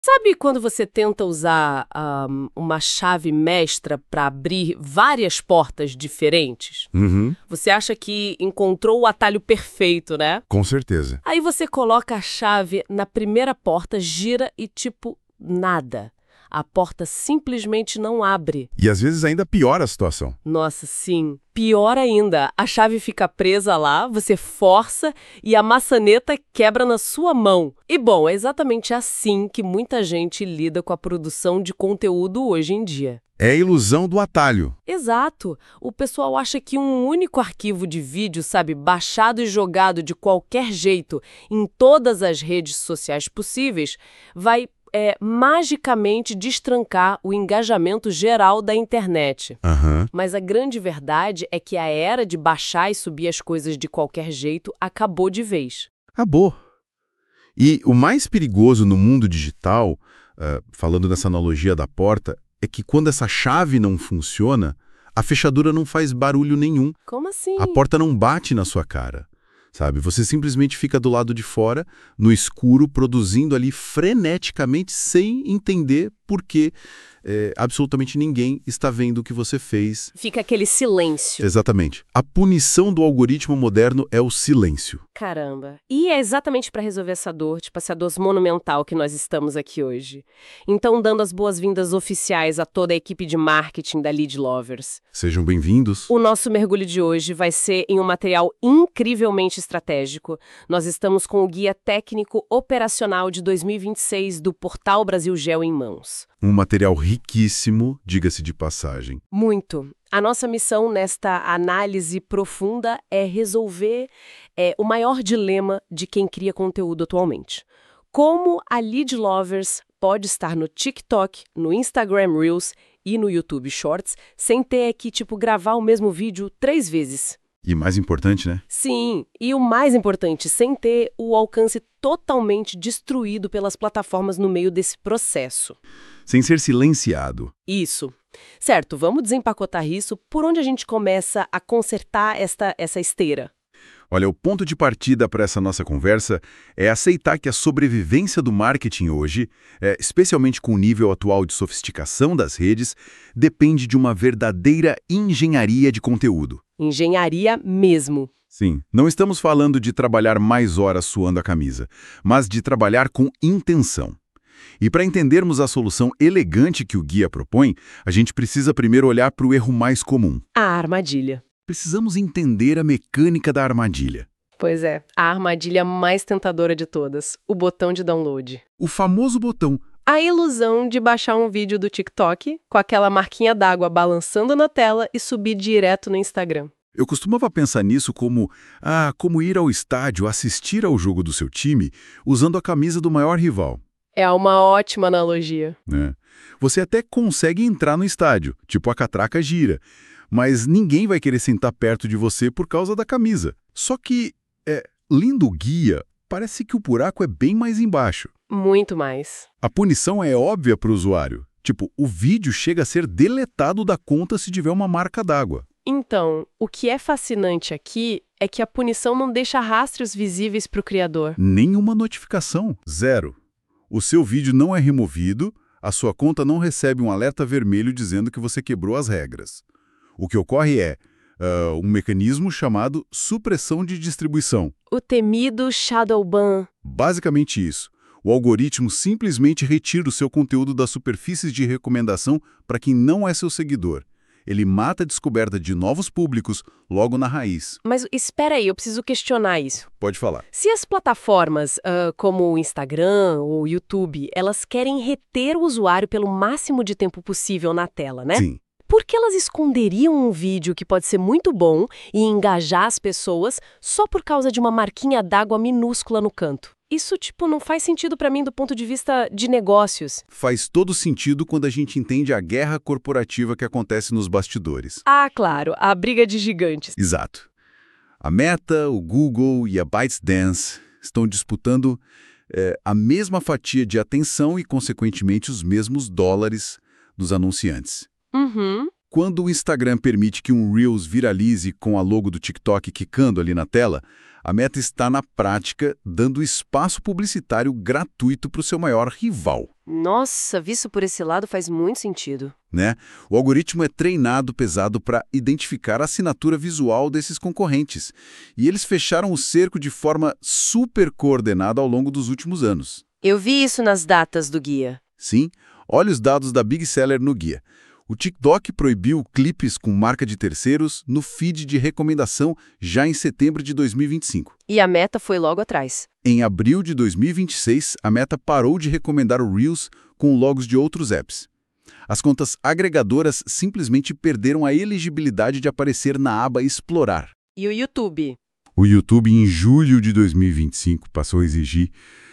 Sabe quando você tenta usar uma chave mestra para abrir várias portas diferentes? Uhum, Você acha que encontrou o atalho perfeito, né? com certeza. Aí você coloca a chave na primeira porta, gira e tipo, nada. A porta simplesmente não abre. E às vezes ainda piora a situação. Nossa, sim. Pior ainda, a chave fica presa lá, você força e a maçaneta quebra na sua mão. E bom, é exatamente assim que muita gente lida com a produção de conteúdo hoje em dia. É a ilusão do atalho. Exato. O pessoal acha que um único arquivo de vídeo, sabe, baixado e jogado de qualquer jeito em todas as redes sociais possíveis, vai magicamente destrancar o engajamento geral da internet. Aham. Mas a grande verdade é que a era de baixar e subir as coisas de qualquer jeito acabou de vez. Acabou. E o mais perigoso no mundo digital, falando nessa analogia da porta, é que quando essa chave não funciona, a fechadura não faz barulho nenhum. Como assim? A porta não bate na sua cara, sabe? Você simplesmente fica do lado de fora, no escuro, produzindo ali freneticamente, sem entender por que absolutamente ninguém está vendo o que você fez. Fica aquele silêncio. Exatamente. A punição do algoritmo moderno é o silêncio. Caramba. E é exatamente para resolver essa dor, tipo essa dor monumental que nós estamos aqui hoje. Então, dando as boas-vindas oficiais a toda a equipe de marketing da Lead Lovers. Sejam bem-vindos. O nosso mergulho de hoje vai ser em um material incrivelmente estratégico. Nós estamos com o Guia Técnico Operacional de 2026 do Portal Brasil Geo em mãos. Um material riquíssimo, diga-se de passagem. Muito. A nossa missão nesta análise profunda é resolver o maior dilema de quem cria conteúdo atualmente. Como a Lead Lovers pode estar no TikTok, no Instagram Reels e no YouTube Shorts sem ter que, gravar o mesmo vídeo 3 vezes. E mais importante, né? Sim, e o mais importante, sem ter o alcance totalmente destruído pelas plataformas no meio desse processo. Sem ser silenciado. Isso. Certo, vamos desempacotar isso. Por onde a gente começa a consertar essa esteira? Olha, o ponto de partida para essa nossa conversa é aceitar que a sobrevivência do marketing hoje, especialmente com o nível atual de sofisticação das redes, depende de uma verdadeira engenharia de conteúdo. Engenharia mesmo. Sim, não estamos falando de trabalhar mais horas suando a camisa, mas de trabalhar com intenção. E para entendermos a solução elegante que o guia propõe, a gente precisa primeiro olhar para o erro mais comum. A armadilha. Precisamos entender a mecânica da armadilha. Pois é, a armadilha mais tentadora de todas, o botão de download. O famoso botão. A ilusão de baixar um vídeo do TikTok com aquela marquinha d'água balançando na tela e subir direto no Instagram. Eu costumava pensar nisso como ir ao estádio assistir ao jogo do seu time usando a camisa do maior rival. É uma ótima analogia. Né? Você até consegue entrar no estádio, tipo a catraca gira, mas ninguém vai querer sentar perto de você por causa da camisa. Só que, lendo o guia, parece que o buraco é bem mais embaixo. Muito mais. A punição é óbvia para o usuário. Tipo, o vídeo chega a ser deletado da conta se tiver uma marca d'água. Então, o que é fascinante aqui é que a punição não deixa rastros visíveis para o criador. Nenhuma notificação. Zero. O seu vídeo não é removido, a sua conta não recebe um alerta vermelho dizendo que você quebrou as regras. O que ocorre é um mecanismo chamado supressão de distribuição. O temido shadow ban. Basicamente isso. O algoritmo simplesmente retira o seu conteúdo das superfícies de recomendação para quem não é seu seguidor. Ele mata a descoberta de novos públicos logo na raiz. Mas espera aí, eu preciso questionar isso. Pode falar. Se as plataformas, como o Instagram ou o YouTube, elas querem reter o usuário pelo máximo de tempo possível na tela, né? Sim. Por que elas esconderiam um vídeo que pode ser muito bom e engajar as pessoas só por causa de uma marquinha d'água minúscula no canto? Isso, não faz sentido para mim do ponto de vista de negócios. Faz todo sentido quando a gente entende a guerra corporativa que acontece nos bastidores. Ah, claro, a briga de gigantes. Exato. A Meta, o Google e a ByteDance estão disputando a mesma fatia de atenção e, consequentemente, os mesmos dólares dos anunciantes. Uhum. quando o Instagram permite que um Reels viralize com a logo do TikTok quicando ali na tela, a Meta está, na prática, dando espaço publicitário gratuito para o seu maior rival. Nossa, visto por esse lado faz muito sentido. Né? O algoritmo é treinado pesado para identificar a assinatura visual desses concorrentes. E eles fecharam o cerco de forma super coordenada ao longo dos últimos anos. Eu vi isso nas datas do guia. Sim, olha os dados da Big Seller no guia. O TikTok proibiu clipes com marca de terceiros no feed de recomendação já em setembro de 2025. E a Meta foi logo atrás. Em abril de 2026, a Meta parou de recomendar o Reels com logos de outros apps. As contas agregadoras simplesmente perderam a elegibilidade de aparecer na aba Explorar. E o YouTube? O YouTube, em julho de 2025, passou a exigir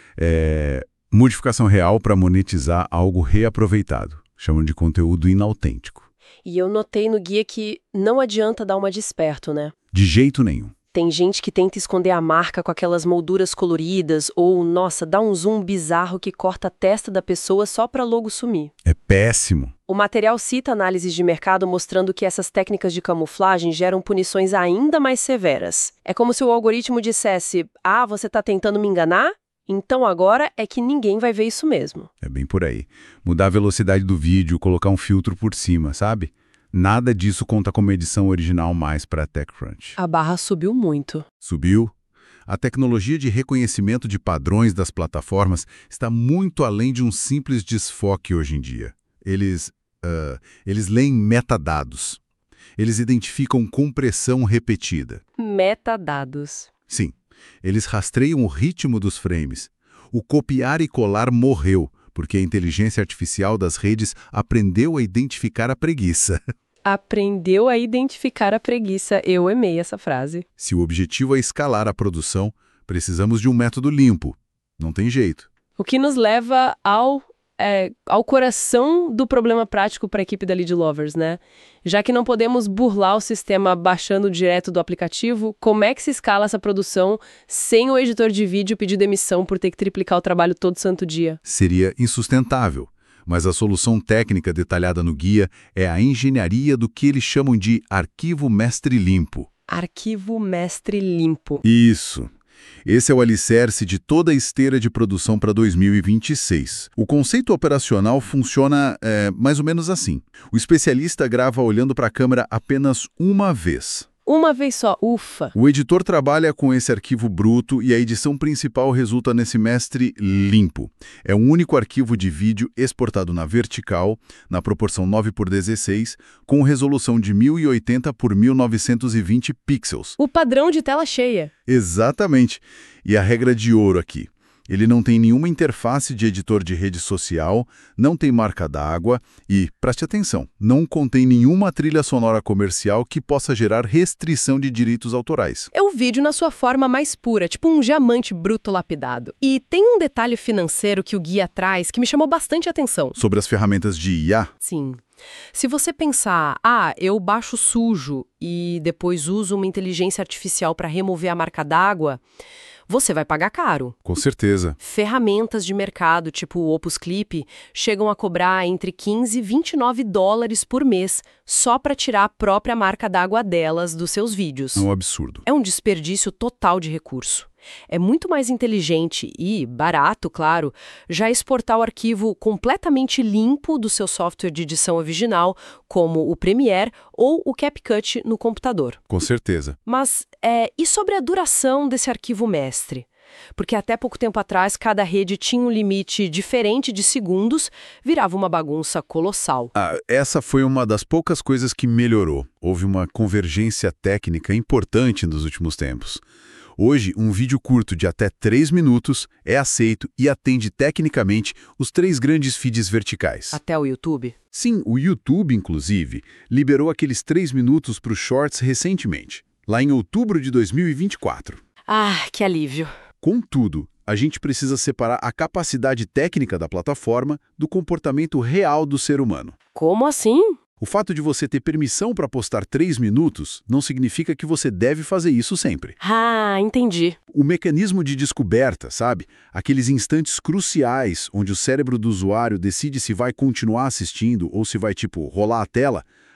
modificação real para monetizar algo reaproveitado. Chamam de conteúdo inautêntico. E eu notei no guia que não adianta dar uma de esperto, né? De jeito nenhum. Tem gente que tenta esconder a marca com aquelas molduras coloridas ou, nossa, dá um zoom bizarro que corta a testa da pessoa só para logo sumir. É péssimo. O material cita análises de mercado mostrando que essas técnicas de camuflagem geram punições ainda mais severas. É como se o algoritmo dissesse, você está tentando me enganar? Então agora é que ninguém vai ver isso mesmo. É bem por aí. Mudar a velocidade do vídeo, colocar um filtro por cima, sabe? Nada disso conta como edição original mais para a TechCrunch. A barra subiu muito. Subiu? A tecnologia de reconhecimento de padrões das plataformas está muito além de um simples desfoque hoje em dia. Eles leem metadados. Eles identificam compressão repetida. Metadados. Sim. Eles rastreiam o ritmo dos frames. O copiar e colar morreu, porque a inteligência artificial das redes aprendeu a identificar a preguiça. Aprendeu a identificar a preguiça. Eu amei essa frase. Se o objetivo é escalar a produção, precisamos de um método limpo. Não tem jeito. O que nos leva ao coração do problema prático para a equipe da Lead Lovers, né? Já que não podemos burlar o sistema baixando direto do aplicativo, como é que se escala essa produção sem o editor de vídeo pedir demissão por ter que triplicar o trabalho todo santo dia? Seria insustentável, mas a solução técnica detalhada no guia é a engenharia do que eles chamam de arquivo mestre limpo. Arquivo mestre limpo. Isso. Esse é o alicerce de toda a esteira de produção para 2026. O conceito operacional funciona mais ou menos assim. O especialista grava olhando para a câmera apenas uma vez. Uma vez só, ufa! O editor trabalha com esse arquivo bruto e a edição principal resulta nesse mestre limpo. É um único arquivo de vídeo exportado na vertical, na proporção 9:16, com resolução de 1080 por 1920 pixels. O padrão de tela cheia. Exatamente. E a regra de ouro aqui. Ele não tem nenhuma interface de editor de rede social, não tem marca d'água e, preste atenção, não contém nenhuma trilha sonora comercial que possa gerar restrição de direitos autorais. É o vídeo na sua forma mais pura, tipo um diamante bruto lapidado. E tem um detalhe financeiro que o guia traz que me chamou bastante atenção. Sobre as ferramentas de IA? Sim. Se você pensar, eu baixo sujo e depois uso uma inteligência artificial para remover a marca d'água, você vai pagar caro. Com certeza. Ferramentas de mercado, tipo o Opus Clip, chegam a cobrar entre 15 e 29 dólares por mês só para tirar a própria marca d'água delas dos seus vídeos. É um absurdo. É um desperdício total de recurso. É muito mais inteligente e barato, claro, já exportar o arquivo completamente limpo do seu software de edição original, como o Premiere ou o CapCut no computador. Com certeza. Mas e sobre a duração desse arquivo mestre? Porque até pouco tempo atrás, cada rede tinha um limite diferente de segundos, virava uma bagunça colossal. Essa foi uma das poucas coisas que melhorou. Houve uma convergência técnica importante nos últimos tempos. Hoje, um vídeo curto de até 3 minutos é aceito e atende tecnicamente os 3 grandes feeds verticais. Até o YouTube? Sim, o YouTube, inclusive, liberou aqueles 3 minutos para os Shorts recentemente, lá em outubro de 2024. Que alívio. Contudo, a gente precisa separar a capacidade técnica da plataforma do comportamento real do ser humano. Como assim? O fato de você ter permissão para postar 3 minutos não significa que você deve fazer isso sempre. Entendi. O mecanismo de descoberta, sabe? Aqueles instantes cruciais onde o cérebro do usuário decide se vai continuar assistindo ou se vai, rolar a tela,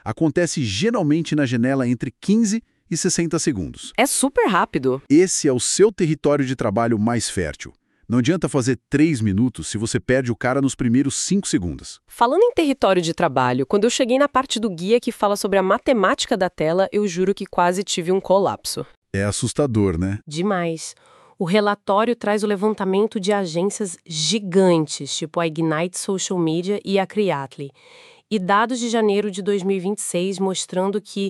Acontece geralmente na janela entre 15 e 60 segundos. É super rápido. Esse é o seu território de trabalho mais fértil. Não adianta fazer 3 minutos se você perde o cara nos primeiros 5 segundos. Falando em território de trabalho, quando eu cheguei na parte do guia que fala sobre a matemática da tela, eu juro que quase tive um colapso. É assustador, né? Demais. O relatório traz o levantamento de agências gigantes, tipo a Ignite Social Media e a Creatly. E dados de janeiro de 2026 mostrando que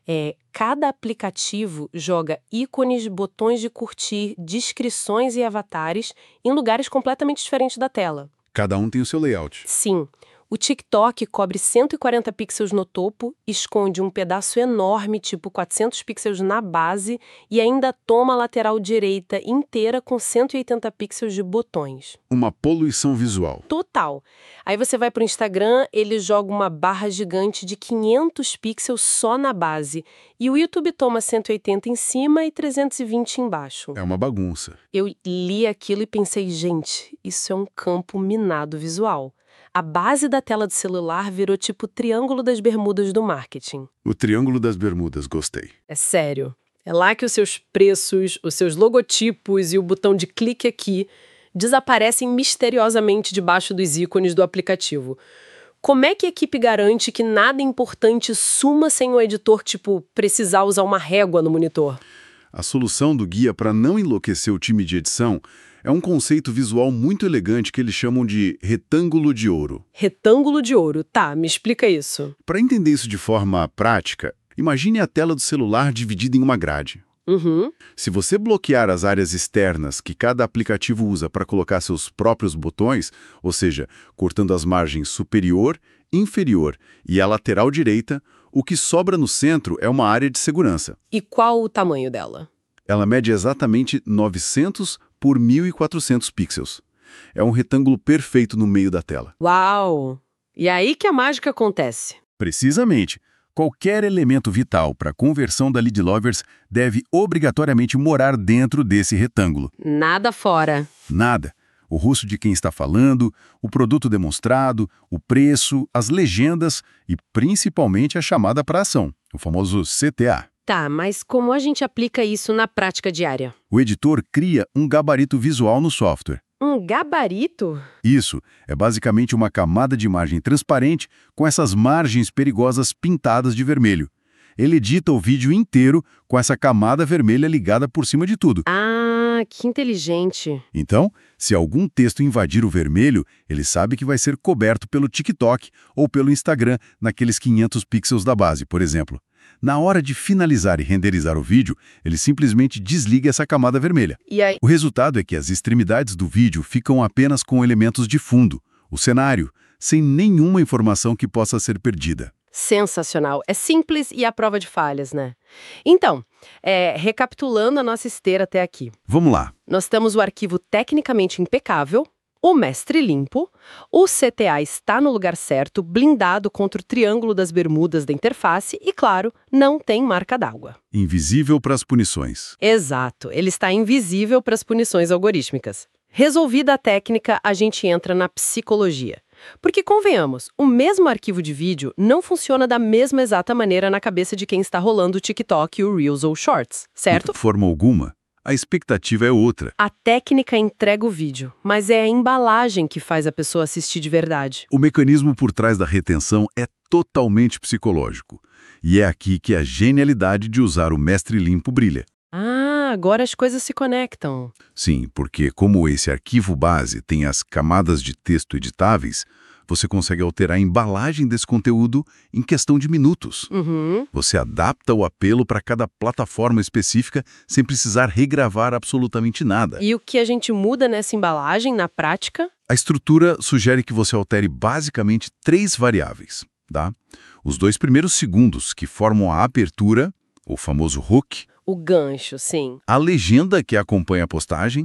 cada aplicativo joga ícones, botões de curtir, descrições e avatares em lugares completamente diferentes da tela. Cada um tem o seu layout. Sim. O TikTok cobre 140 pixels no topo, esconde um pedaço enorme, tipo 400 pixels na base, e ainda toma a lateral direita inteira com 180 pixels de botões. Uma poluição visual. Total. Aí você vai para o Instagram, ele joga uma barra gigante de 500 pixels só na base, e o YouTube toma 180 em cima e 320 embaixo. É uma bagunça. Eu li aquilo e pensei, gente, isso é um campo minado visual. A base da tela do celular virou tipo o Triângulo das Bermudas do marketing. O Triângulo das Bermudas, gostei. É sério. É lá que os seus preços, os seus logotipos e o botão de clique aqui desaparecem misteriosamente debaixo dos ícones do aplicativo. Como é que a equipe garante que nada importante suma sem o editor, tipo, precisar usar uma régua no monitor? A solução do guia para não enlouquecer o time de edição é um conceito visual muito elegante que eles chamam de retângulo de ouro. Retângulo de ouro. Tá, me explica isso. Para entender isso de forma prática, imagine a tela do celular dividida em uma grade. Uhum. Se você bloquear as áreas externas que cada aplicativo usa para colocar seus próprios botões, ou seja, cortando as margens superior, inferior e a lateral direita, o que sobra no centro é uma área de segurança. E qual o tamanho dela? Ela mede exatamente 900 por 1.400 pixels. É um retângulo perfeito no meio da tela. Uau! E aí que a mágica acontece. Precisamente. Qualquer elemento vital para a conversão da Lead Lovers deve obrigatoriamente morar dentro desse retângulo. Nada fora. Nada. O rosto de quem está falando, o produto demonstrado, o preço, as legendas e principalmente a chamada para ação, o famoso CTA. Tá, mas como a gente aplica isso na prática diária? O editor cria um gabarito visual no software. Um gabarito? Isso é basicamente uma camada de imagem transparente com essas margens perigosas pintadas de vermelho. Ele edita o vídeo inteiro com essa camada vermelha ligada por cima de tudo. Ah, que inteligente. Então, se algum texto invadir o vermelho, ele sabe que vai ser coberto pelo TikTok ou pelo Instagram naqueles 500 pixels da base, por exemplo. Na hora de finalizar e renderizar o vídeo, ele simplesmente desliga essa camada vermelha. E aí? O resultado é que as extremidades do vídeo ficam apenas com elementos de fundo, o cenário, sem nenhuma informação que possa ser perdida. Sensacional. É simples e à prova de falhas, né? Então, recapitulando a nossa esteira até aqui. Vamos lá. Nós temos o arquivo tecnicamente impecável, o mestre limpo, o CTA está no lugar certo, blindado contra o Triângulo das Bermudas da interface e, claro, não tem marca d'água. Invisível para as punições. Exato, ele está invisível para as punições algorítmicas. Resolvida a técnica, a gente entra na psicologia. Porque, convenhamos, o mesmo arquivo de vídeo não funciona da mesma exata maneira na cabeça de quem está rolando o TikTok, o Reels ou Shorts, certo? De forma alguma, a expectativa é outra. A técnica entrega o vídeo, mas é a embalagem que faz a pessoa assistir de verdade. O mecanismo por trás da retenção é totalmente psicológico. E é aqui que a genialidade de usar o mestre limpo brilha. Ah, agora as coisas se conectam. Sim, porque como esse arquivo base tem as camadas de texto editáveis, você consegue alterar a embalagem desse conteúdo em questão de minutos. Uhum. Você adapta o apelo para cada plataforma específica sem precisar regravar absolutamente nada. E o que a gente muda nessa embalagem, na prática? A estrutura sugere que você altere basicamente 3 variáveis, tá? Os 2 primeiros segundos, que formam a abertura, o famoso hook, O gancho, sim. a legenda que acompanha a postagem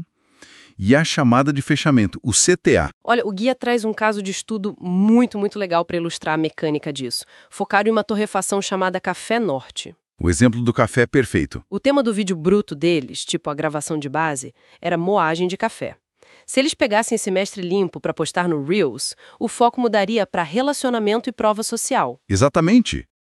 e a chamada de fechamento, o CTA. Olha, o guia traz um caso de estudo muito legal para ilustrar a mecânica disso. Focaram em uma torrefação chamada Café Norte. O exemplo do café é perfeito. O tema do vídeo bruto deles, tipo a gravação de base, era moagem de café. Se eles pegassem esse mestre limpo para postar no Reels, o foco mudaria para relacionamento e prova social. Exatamente.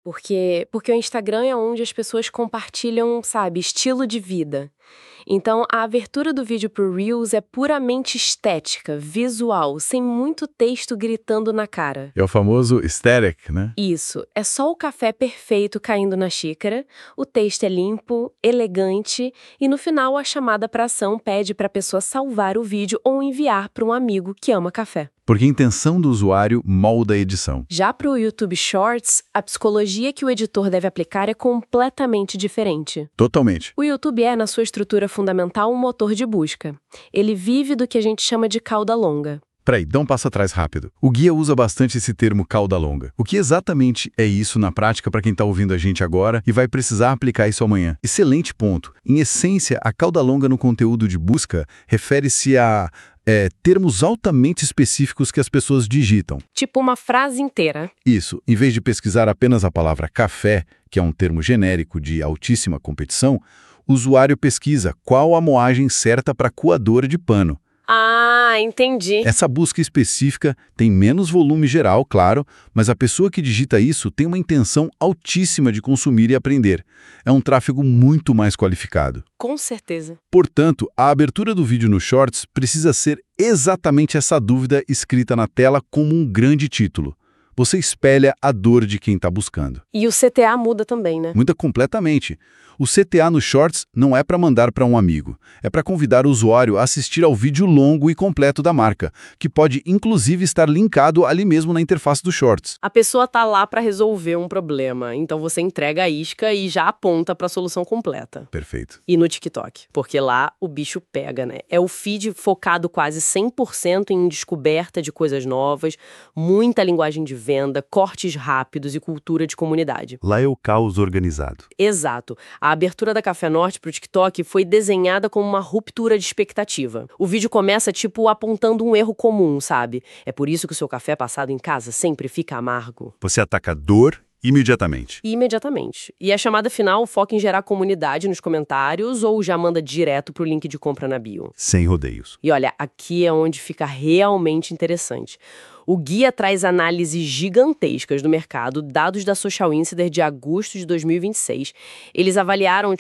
Porque o Instagram é onde as pessoas compartilham, sabe, estilo de vida. Então, a abertura do vídeo pro Reels é puramente estética, visual, sem muito texto gritando na cara. É o famoso aesthetic, né? Isso, é só o café perfeito caindo na xícara, o texto é limpo, elegante e no final a chamada para ação pede para a pessoa salvar o vídeo ou enviar para um amigo que ama café. Porque a intenção do usuário molda a edição. Já para o YouTube Shorts, a psicologia que o editor deve aplicar é completamente diferente. Totalmente. O YouTube é, na sua estrutura fundamental, um motor de busca. Ele vive do que a gente chama de cauda longa. Peraí, dá um passo atrás rápido. O guia usa bastante esse termo cauda longa. O que exatamente é isso na prática para quem está ouvindo a gente agora e vai precisar aplicar isso amanhã? Excelente ponto. Em essência, a cauda longa no conteúdo de busca refere-se a termos altamente específicos que as pessoas digitam. Tipo uma frase inteira. Isso, em vez de pesquisar apenas a palavra café, que é um termo genérico de altíssima competição, o usuário pesquisa qual a moagem certa para coadora de pano. Ah, entendi. Essa busca específica tem menos volume geral, claro, mas a pessoa que digita isso tem uma intenção altíssima de consumir e aprender. É um tráfego muito mais qualificado. Com certeza. Portanto, a abertura do vídeo no Shorts precisa ser exatamente essa dúvida escrita na tela como um grande título. Você espelha a dor de quem está buscando. E o CTA muda também, né? Muda completamente. O CTA no Shorts não é para mandar para um amigo, é para convidar o usuário a assistir ao vídeo longo e completo da marca, que pode inclusive estar linkado ali mesmo na interface do Shorts. A pessoa tá lá para resolver um problema, então você entrega a isca e já aponta para a solução completa. Perfeito. E no TikTok, porque lá o bicho pega, né? É o feed focado quase 100% em descoberta de coisas novas, muita linguagem de venda, cortes rápidos e cultura de comunidade. Lá é o caos organizado. Exato. A abertura da Café Norte pro TikTok foi desenhada como uma ruptura de expectativa. O vídeo começa, tipo, apontando um erro comum, sabe? É por isso que o seu café passado em casa sempre fica amargo. Você ataca a dor imediatamente. Imediatamente. E a chamada final foca em gerar comunidade nos comentários ou já manda direto pro link de compra na bio. Sem rodeios. E olha, aqui é onde fica realmente interessante. O guia traz análises gigantescas do mercado, dados da Social Insider de agosto de 2026. Eles avaliaram,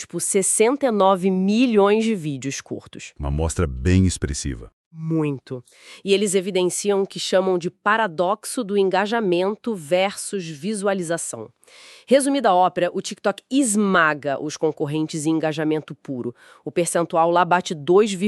69 milhões de vídeos curtos. Uma amostra bem expressiva. Muito. E eles evidenciam o que chamam de paradoxo do engajamento versus visualização. Resumida a ópera, o TikTok esmaga os concorrentes em engajamento puro. O percentual lá bate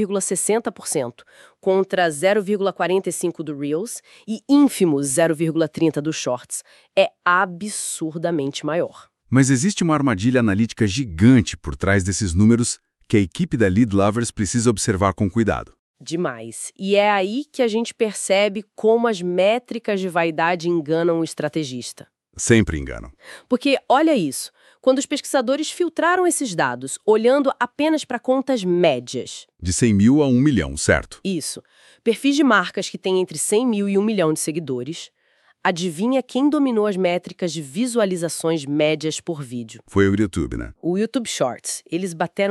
2,60%, contra 0,45% do Reels e ínfimos 0,30% do Shorts. É absurdamente maior. Mas existe uma armadilha analítica gigante por trás desses números que a equipe da Lead Lovers precisa observar com cuidado. Demais. E é aí que a gente percebe como as métricas de vaidade enganam o estrategista. Sempre enganam. Porque, olha isso, quando os pesquisadores filtraram esses dados, olhando apenas para contas médias. De 100 mil a 1 milhão, certo? Isso. Perfis de marcas que têm entre 100 mil e 1 milhão de seguidores. Adivinha quem dominou as métricas de visualizações médias por vídeo? Foi o YouTube, né? O YouTube Shorts. Eles bateram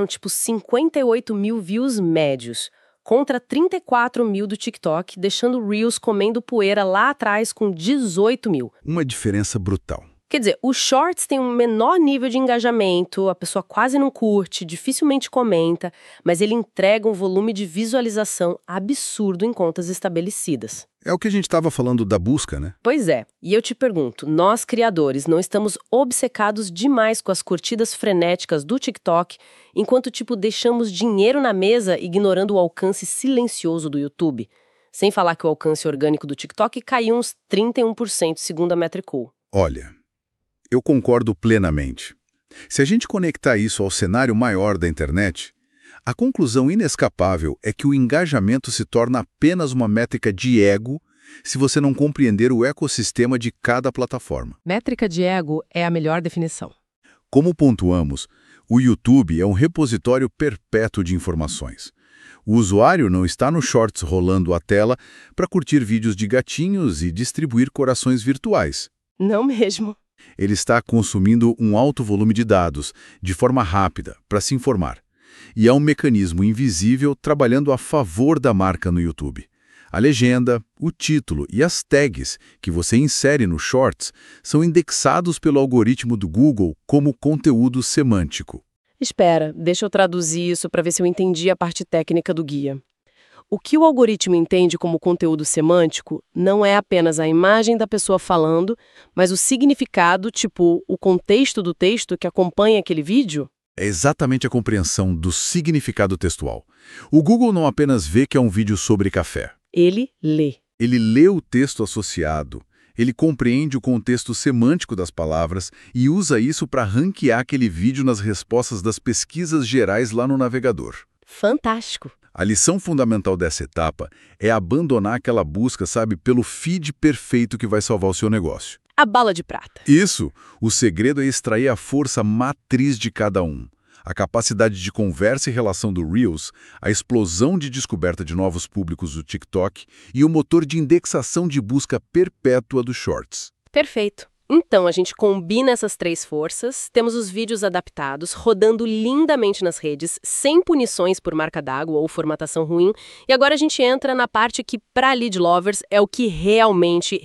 58 mil views médios, contra 34 mil do TikTok, deixando o Reels comendo poeira lá atrás com 18 mil. Uma diferença brutal. Quer dizer, o Shorts tem um menor nível de engajamento, a pessoa quase não curte, dificilmente comenta, mas ele entrega um volume de visualização absurdo em contas estabelecidas. É o que a gente estava falando da busca, né? Pois é, e eu te pergunto, nós criadores não estamos obcecados demais com as curtidas frenéticas do TikTok, enquanto deixamos dinheiro na mesa ignorando o alcance silencioso do YouTube? Sem falar que o alcance orgânico do TikTok caiu uns 31% segundo a Metricool. Olha, eu concordo plenamente. Se a gente conectar isso ao cenário maior da internet, a conclusão inescapável é que o engajamento se torna apenas uma métrica de ego se você não compreender o ecossistema de cada plataforma. Métrica de ego é a melhor definição. Como pontuamos, o YouTube é um repositório perpétuo de informações. O usuário não está no Shorts rolando a tela para curtir vídeos de gatinhos e distribuir corações virtuais. Não mesmo. Ele está consumindo um alto volume de dados, de forma rápida, para se informar. E há um mecanismo invisível trabalhando a favor da marca no YouTube. A legenda, o título e as tags que você insere no Shorts são indexados pelo algoritmo do Google como conteúdo semântico. Espera, deixa eu traduzir isso para ver se eu entendi a parte técnica do guia. O que o algoritmo entende como conteúdo semântico não é apenas a imagem da pessoa falando, mas o significado, tipo o contexto do texto que acompanha aquele vídeo? É exatamente a compreensão do significado textual. O Google não apenas vê que é um vídeo sobre café. Ele lê. Ele lê o texto associado, ele compreende o contexto semântico das palavras e usa isso para ranquear aquele vídeo nas respostas das pesquisas gerais lá no navegador. Fantástico! A lição fundamental dessa etapa é abandonar aquela busca, sabe, pelo feed perfeito que vai salvar o seu negócio. A bala de prata. Isso! O segredo é extrair a força matriz de cada um. A capacidade de conversa e relação do Reels, a explosão de descoberta de novos públicos do TikTok e o motor de indexação de busca perpétua dos Shorts. Perfeito. Então, a gente combina essas três forças, temos os vídeos adaptados, rodando lindamente nas redes, sem punições por marca d'água ou formatação ruim, e agora a gente entra na parte que, para lead lovers, é o que realmente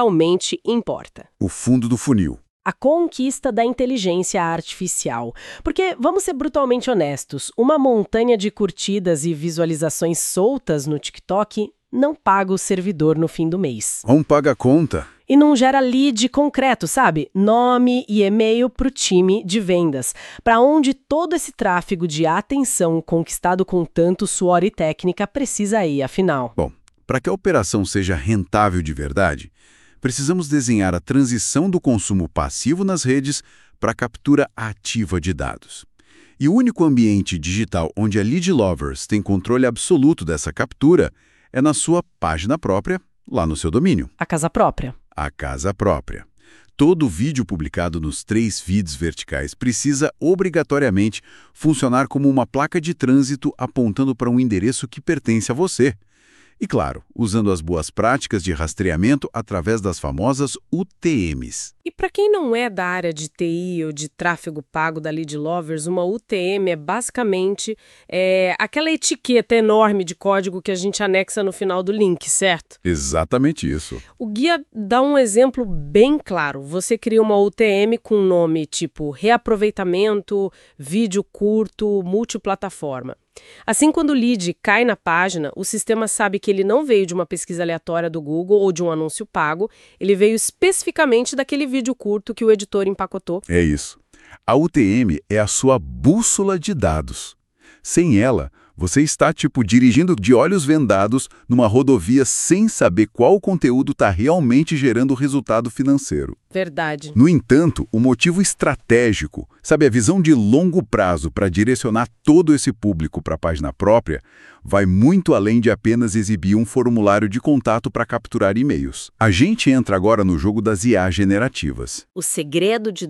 importa. O fundo do funil. A conquista da inteligência artificial. Porque, vamos ser brutalmente honestos, uma montanha de curtidas e visualizações soltas no TikTok não paga o servidor no fim do mês. Não paga a conta. E não gera lead concreto, sabe? Nome e e-mail para o time de vendas. Para onde todo esse tráfego de atenção conquistado com tanto suor e técnica precisa ir, afinal. Bom, para que a operação seja rentável de verdade, precisamos desenhar a transição do consumo passivo nas redes para a captura ativa de dados. E o único ambiente digital onde a Lead Lovers tem controle absoluto dessa captura é na sua página própria, lá no seu domínio. A casa própria. A casa própria. Todo vídeo publicado nos 3 feeds verticais precisa, obrigatoriamente, funcionar como uma placa de trânsito apontando para um endereço que pertence a você. E, claro, usando as boas práticas de rastreamento através das famosas UTMs. E para quem não é da área de TI ou de tráfego pago da Lead Lovers, uma UTM é basicamente aquela etiqueta enorme de código que a gente anexa no final do link, certo? Exatamente isso. O guia dá um exemplo bem claro. Você cria uma UTM com nome tipo reaproveitamento, vídeo curto, multiplataforma. Assim, quando o lead cai na página, o sistema sabe que ele não veio de uma pesquisa aleatória do Google ou de um anúncio pago, ele veio especificamente daquele vídeo curto que o editor empacotou. É isso. A UTM é a sua bússola de dados. Sem ela, você está, dirigindo de olhos vendados numa rodovia sem saber qual conteúdo está realmente gerando resultado financeiro. Verdade. No entanto, o motivo estratégico, a visão de longo prazo para direcionar todo esse público para a página própria, vai muito além de apenas exibir um formulário de contato para capturar e-mails. A gente entra agora no jogo das IA generativas. O segredo de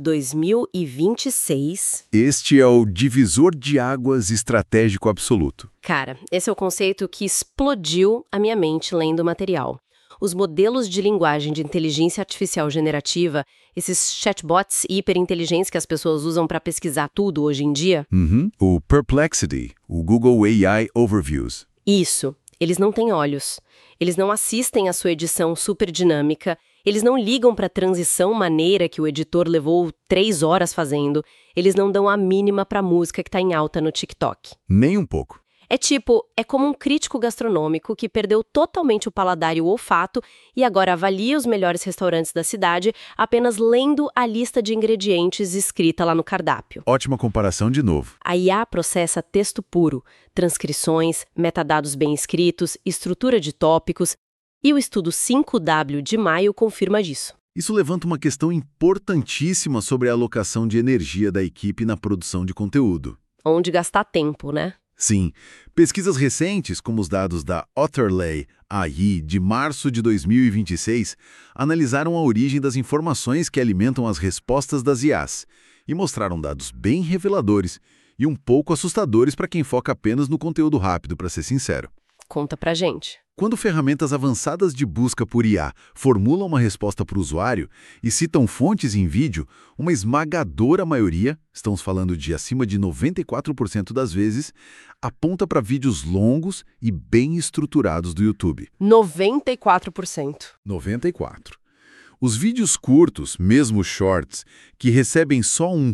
2026. Este é o divisor de águas estratégico absoluto. Cara, esse é o conceito que explodiu a minha mente lendo o material. Os modelos de linguagem de inteligência artificial generativa, esses chatbots hiperinteligentes que as pessoas usam para pesquisar tudo hoje em dia. O Perplexity, o Google AI Overviews. Isso. Eles não têm olhos. Eles não assistem à sua edição super dinâmica. Eles não ligam para a transição maneira que o editor levou 3 horas fazendo. Eles não dão a mínima para a música que está em alta no TikTok. Nem um pouco. É como um crítico gastronômico que perdeu totalmente o paladar e o olfato e agora avalia os melhores restaurantes da cidade apenas lendo a lista de ingredientes escrita lá no cardápio. Ótima comparação de novo. A IA processa texto puro, transcrições, metadados bem escritos, estrutura de tópicos, e o estudo 5W de maio confirma isso. Isso levanta uma questão importantíssima sobre a alocação de energia da equipe na produção de conteúdo. Onde gastar tempo, né? Sim, pesquisas recentes, como os dados da Otterley AI de março de 2026, analisaram a origem das informações que alimentam as respostas das IAs e mostraram dados bem reveladores e um pouco assustadores para quem foca apenas no conteúdo rápido, para ser sincero. Conta pra gente. Quando ferramentas avançadas de busca por IA formulam uma resposta para o usuário e citam fontes em vídeo, uma esmagadora maioria, estamos falando de acima de 94% das vezes, aponta para vídeos longos e bem estruturados do YouTube. 94%. 94%. Os vídeos curtos, mesmo shorts, que recebem só um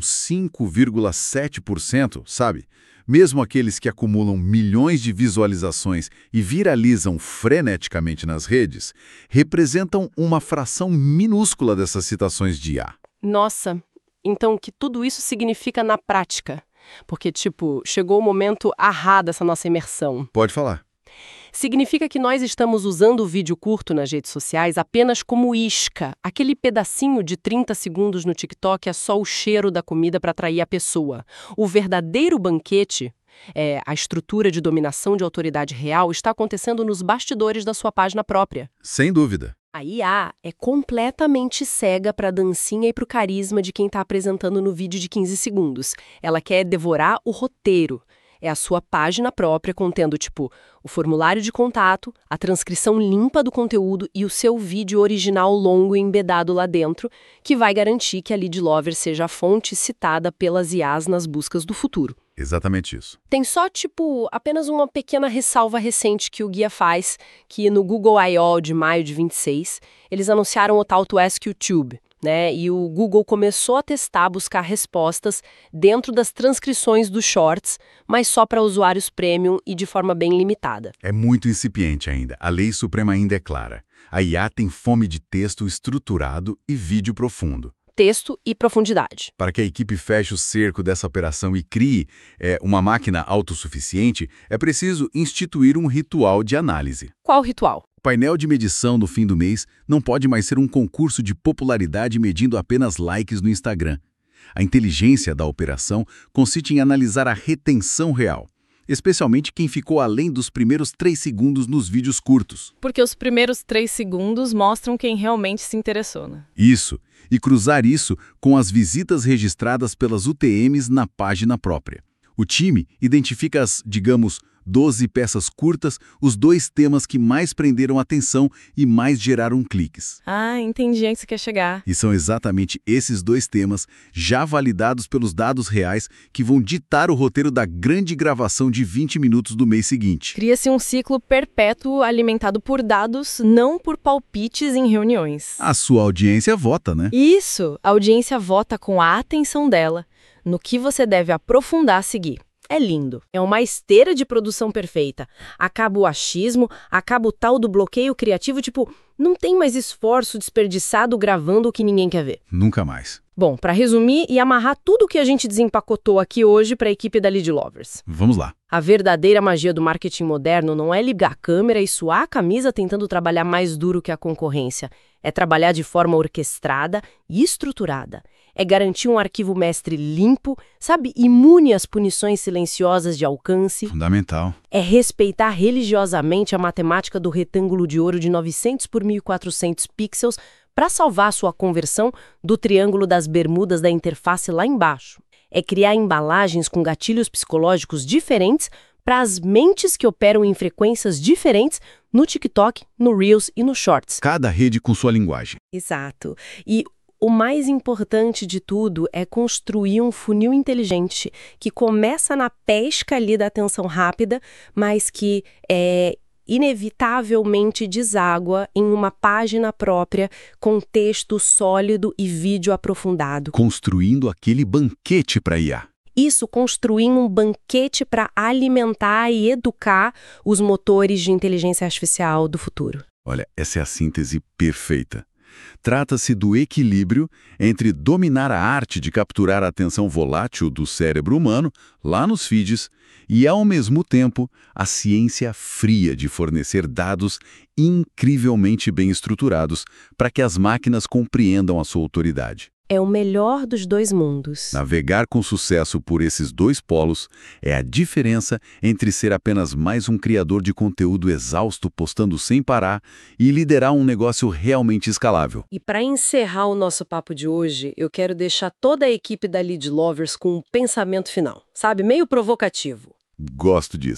5,7%, sabe? Mesmo aqueles que acumulam milhões de visualizações e viralizam freneticamente nas redes, representam uma fração minúscula dessas citações de IA. Nossa, então o que tudo isso significa na prática? Porque, chegou o momento ahá dessa nossa imersão. Pode falar. Significa que nós estamos usando o vídeo curto nas redes sociais apenas como isca. Aquele pedacinho de 30 segundos no TikTok é só o cheiro da comida para atrair a pessoa. O verdadeiro banquete, a estrutura de dominação de autoridade real, está acontecendo nos bastidores da sua página própria. Sem dúvida. A IA é completamente cega para a dancinha e para o carisma de quem está apresentando no vídeo de 15 segundos. Ela quer devorar o roteiro. É a sua página própria contendo, o formulário de contato, a transcrição limpa do conteúdo e o seu vídeo original longo embedado lá dentro, que vai garantir que a Lead Lover seja a fonte citada pelas IAs nas buscas do futuro. Exatamente isso. Tem só, apenas uma pequena ressalva recente que o guia faz, que no Google I.O. de maio de 26, eles anunciaram o tal to Ask YouTube. E o Google começou a buscar respostas dentro das transcrições dos shorts, mas só para usuários premium e de forma bem limitada. É muito incipiente ainda. A lei suprema ainda é clara. A IA tem fome de texto estruturado e vídeo profundo. Texto e profundidade. Para que a equipe feche o cerco dessa operação e crie uma máquina autossuficiente, é preciso instituir um ritual de análise. Qual ritual? O painel de medição no fim do mês não pode mais ser um concurso de popularidade medindo apenas likes no Instagram. A inteligência da operação consiste em analisar a retenção real, especialmente quem ficou além dos primeiros 3 segundos nos vídeos curtos. Porque os primeiros 3 segundos mostram quem realmente se interessou, né? Isso, e cruzar isso com as visitas registradas pelas UTMs na página própria. O time identifica as, 12 peças curtas, os 2 temas que mais prenderam atenção e mais geraram cliques. Ah, entendi onde você quer chegar. E são exatamente esses 2 temas, já validados pelos dados reais, que vão ditar o roteiro da grande gravação de 20 minutos do mês seguinte. Cria-se um ciclo perpétuo alimentado por dados, não por palpites em reuniões. A sua audiência vota, né? Isso! A audiência vota com a atenção dela no que você deve aprofundar a seguir. É lindo. É uma esteira de produção perfeita. Acaba o achismo, acaba o tal do bloqueio criativo, não tem mais esforço desperdiçado gravando o que ninguém quer ver. Nunca mais. Bom, para resumir e amarrar tudo o que a gente desempacotou aqui hoje para a equipe da Lead Lovers. Vamos lá. A verdadeira magia do marketing moderno não é ligar a câmera e suar a camisa tentando trabalhar mais duro que a concorrência. É trabalhar de forma orquestrada e estruturada. É garantir um arquivo mestre limpo, imune às punições silenciosas de alcance. Fundamental. É respeitar religiosamente a matemática do retângulo de ouro de 900 por 1400 pixels para salvar sua conversão do triângulo das bermudas da interface lá embaixo. É criar embalagens com gatilhos psicológicos diferentes para as mentes que operam em frequências diferentes no TikTok, no Reels e no Shorts. Cada rede com sua linguagem. Exato. E o mais importante de tudo é construir um funil inteligente que começa na pesca ali da atenção rápida, mas que inevitavelmente deságua em uma página própria com texto sólido e vídeo aprofundado. Construindo aquele banquete para IA. Isso, construindo um banquete para alimentar e educar os motores de inteligência artificial do futuro. Olha, essa é a síntese perfeita. Trata-se do equilíbrio entre dominar a arte de capturar a atenção volátil do cérebro humano, lá nos feeds, e, ao mesmo tempo, a ciência fria de fornecer dados incrivelmente bem estruturados para que as máquinas compreendam a sua autoridade. É o melhor dos 2 mundos. Navegar com sucesso por esses 2 polos é a diferença entre ser apenas mais um criador de conteúdo exausto postando sem parar e liderar um negócio realmente escalável. E para encerrar o nosso papo de hoje, eu quero deixar toda a equipe da Lead Lovers com um pensamento final, meio provocativo. Gosto disso.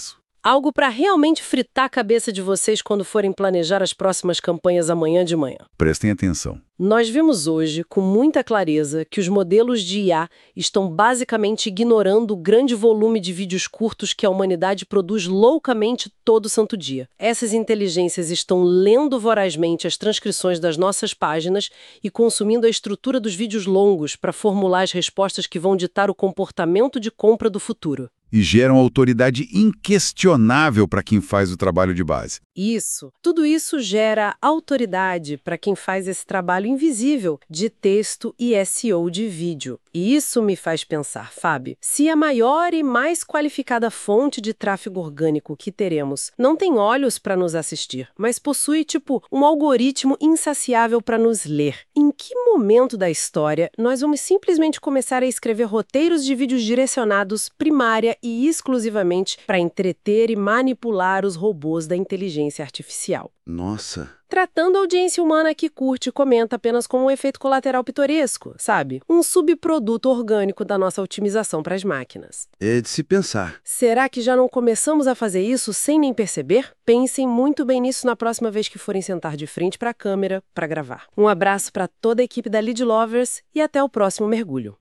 Algo para realmente fritar a cabeça de vocês quando forem planejar as próximas campanhas amanhã de manhã. Prestem atenção. Nós vimos hoje, com muita clareza, que os modelos de IA estão basicamente ignorando o grande volume de vídeos curtos que a humanidade produz loucamente todo santo dia. Essas inteligências estão lendo vorazmente as transcrições das nossas páginas e consumindo a estrutura dos vídeos longos para formular as respostas que vão ditar o comportamento de compra do futuro. E geram autoridade inquestionável para quem faz o trabalho de base. Isso. Tudo isso gera autoridade para quem faz esse trabalho invisível de texto e SEO de vídeo. E isso me faz pensar, Fábio, se a maior e mais qualificada fonte de tráfego orgânico que teremos não tem olhos para nos assistir, mas possui, um algoritmo insaciável para nos ler, em que momento da história nós vamos simplesmente começar a escrever roteiros de vídeos direcionados primária e exclusivamente para entreter e manipular os robôs da inteligência artificial? Nossa. Tratando a audiência humana que curte e comenta apenas como um efeito colateral pitoresco, sabe? Um subproduto orgânico da nossa otimização para as máquinas. É de se pensar. Será que já não começamos a fazer isso sem nem perceber? Pensem muito bem nisso na próxima vez que forem sentar de frente para a câmera para gravar. Um abraço para toda a equipe da Lead Lovers e até o próximo mergulho.